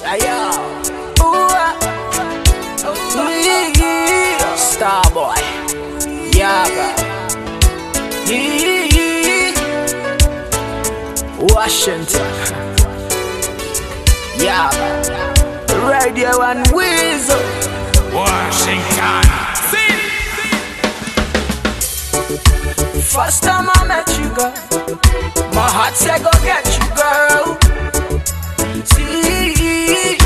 Ayo, Starboy, Yaga, Washington, Yaga, Radio and Weasel, Washington. First time I met you, girl, my heart said go get you, girl. See,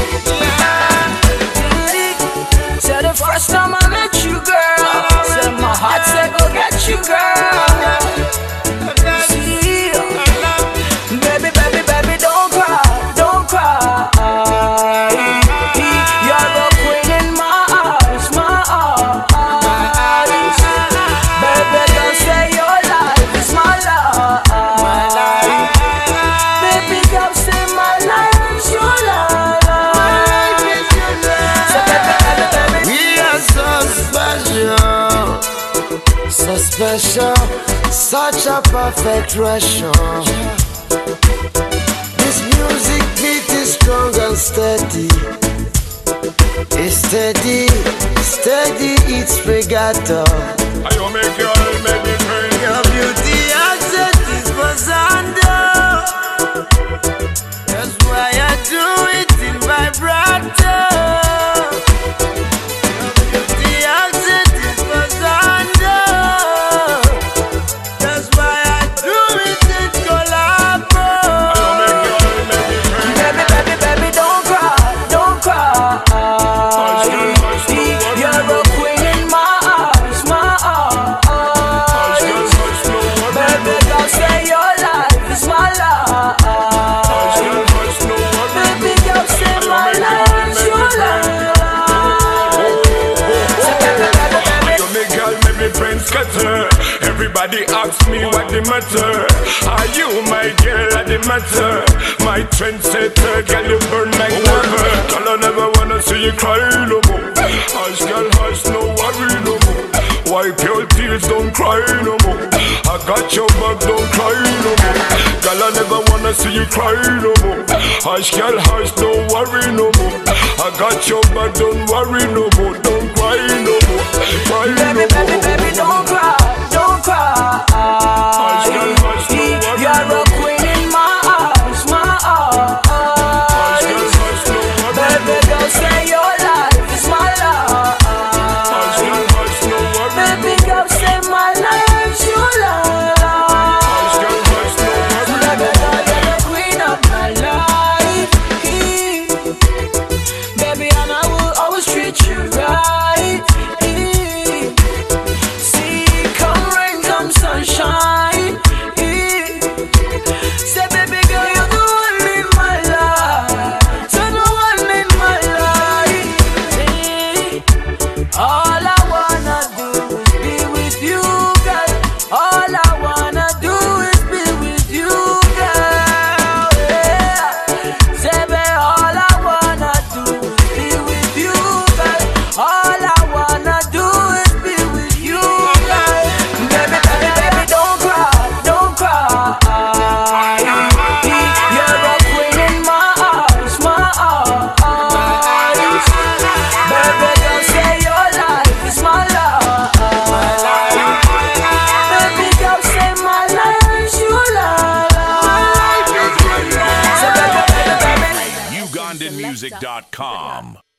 said the first time I met you, girl, said my heart said go get you, girl. See, baby, baby, baby, don't cry, don't cry. You're the queen in my eyes, my eyes. Baby, don't say your life is my life. Baby, don't say my life is your life. So baby, baby, baby, We are so special, such a perfect ratio. This music beat is strong and steady. It's steady, steady, it's regatta. I make girl, make me turn. Your beauty accent is Bazando. That's why I do it in vibrato. Your beauty accent is Bazando. That's why I do it in collabo. baby, baby, baby, don't cry, don't cry. You're a queen in my eyes, my eyes. Baby, don't say your life is my life. Baby, don't say my life is your life. So baby, baby, baby, You make girl, make me brain scatter. Everybody asks me what the matter. Are you my girl at the matter? My trendsetter, girl, you burn like water. Girl, I never wanna see you cry no more. Hush, girl, hush, no worry no more. Wipe your tears, don't cry no more. I got your back, don't cry no more. Girl, I never wanna see you cry no more. Hush, girl, hush, don't worry no more. I got your back, don't worry no more. Don't cry no more. Cry no baby, baby, more. baby, don't cry, don't cry. You're a queen in my eyes, my eyes. Baby, don't say your life is my life. Baby, don't say my life is your life. Baby, girl, you're the queen of my life. Baby, and I will always treat you right. See, come rain, come sunshine. Say, baby girl, you're the one in my life. You're the one in my life. All I wanna do is be with you, girl. All I wanna do is be with you, girl. Yeah. Say, baby, all I wanna do is be with you, girl. All I wanna do is be with you, girl. Baby, baby, baby, don't cry, don't cry. You're a queen in my eyes, my eyes. Baby, don't say your life is my life. Baby, don't say my life is your life. So baby, baby, baby. UgandanMusic.com